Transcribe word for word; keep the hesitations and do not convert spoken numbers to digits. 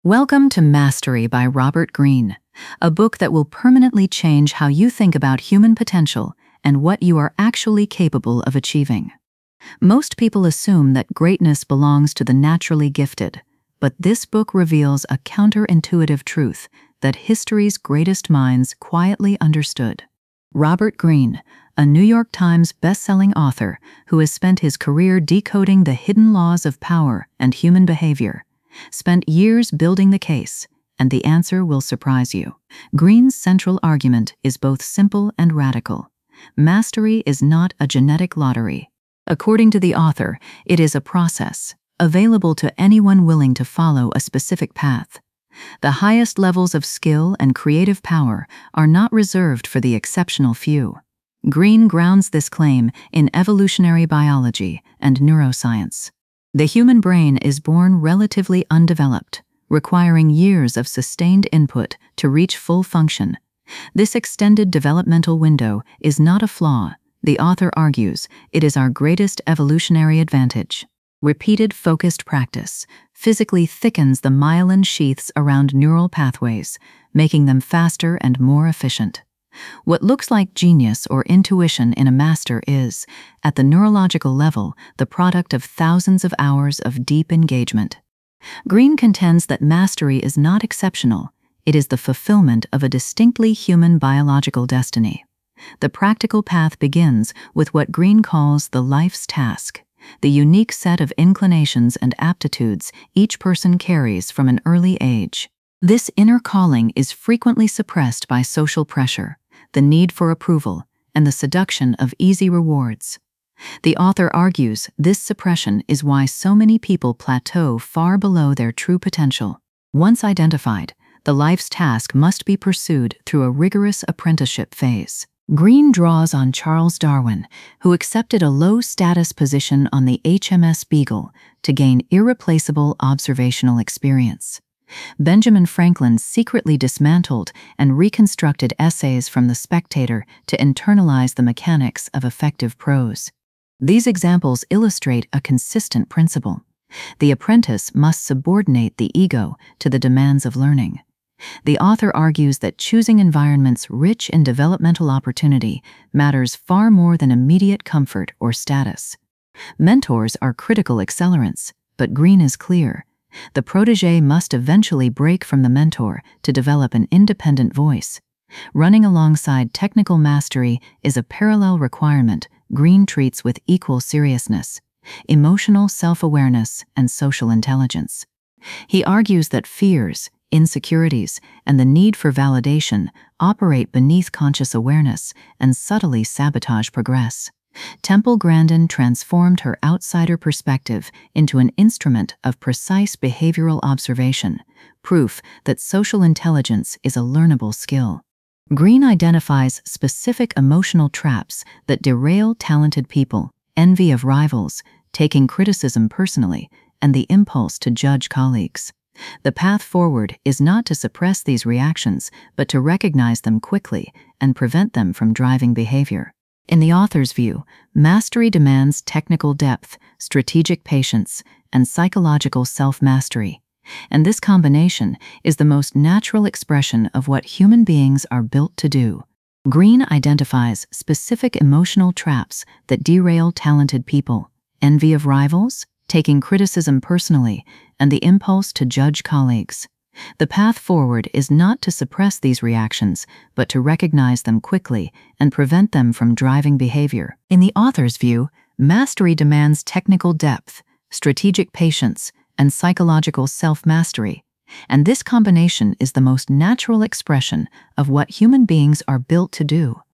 Welcome to Mastery by Robert Greene, a book that will permanently change how you think about human potential and what you are actually capable of achieving. Most people assume that greatness belongs to the naturally gifted, but this book reveals a counterintuitive truth that history's greatest minds quietly understood. Robert Greene, a New York Times best-selling author who has spent his career decoding the hidden laws of power and human behavior, spent years building the case, and the answer will surprise you. Greene's central argument is both simple and radical. Mastery is not a genetic lottery. According to the author, it is a process, available to anyone willing to follow a specific path. The highest levels of skill and creative power are not reserved for the exceptional few. Greene grounds this claim in evolutionary biology and neuroscience. The human brain is born relatively undeveloped, requiring years of sustained input to reach full function. This extended developmental window is not a flaw. The author argues it is our greatest evolutionary advantage. Repeated focused practice physically thickens the myelin sheaths around neural pathways, making them faster and more efficient. What looks like genius or intuition in a master is, at the neurological level, the product of thousands of hours of deep engagement. Greene contends that mastery is not exceptional. It is the fulfillment of a distinctly human biological destiny. The practical path begins with what Greene calls the life's task, the unique set of inclinations and aptitudes each person carries from an early age. This inner calling is frequently suppressed by social pressure, the need for approval, and the seduction of easy rewards. The author argues this suppression is why so many people plateau far below their true potential. Once identified, the life's task must be pursued through a rigorous apprenticeship phase. Greene draws on Charles Darwin, who accepted a low-status position on the H M S Beagle to gain irreplaceable observational experience. Benjamin Franklin secretly dismantled and reconstructed essays from The Spectator to internalize the mechanics of effective prose. These examples illustrate a consistent principle. The apprentice must subordinate the ego to the demands of learning. The author argues that choosing environments rich in developmental opportunity matters far more than immediate comfort or status. Mentors are critical accelerants, but Greene is clear. The protege must eventually break from the mentor to develop an independent voice. Running alongside technical mastery is a parallel requirement Greene treats with equal seriousness: emotional self-awareness and social intelligence. He argues that fears, insecurities, and the need for validation operate beneath conscious awareness and subtly sabotage progress. Temple Grandin transformed her outsider perspective into an instrument of precise behavioral observation, proof that social intelligence is a learnable skill. Greene identifies specific emotional traps that derail talented people: envy of rivals, taking criticism personally, and the impulse to judge colleagues. The path forward is not to suppress these reactions, but to recognize them quickly and prevent them from driving behavior. In the author's view, mastery demands technical depth, strategic patience, and psychological self-mastery. And this combination is the most natural expression of what human beings are built to do. Greene identifies specific emotional traps that derail talented people: envy of rivals, taking criticism personally, and the impulse to judge colleagues. The path forward is not to suppress these reactions, but to recognize them quickly and prevent them from driving behavior. In the author's view, mastery demands technical depth, strategic patience, and psychological self-mastery, and this combination is the most natural expression of what human beings are built to do.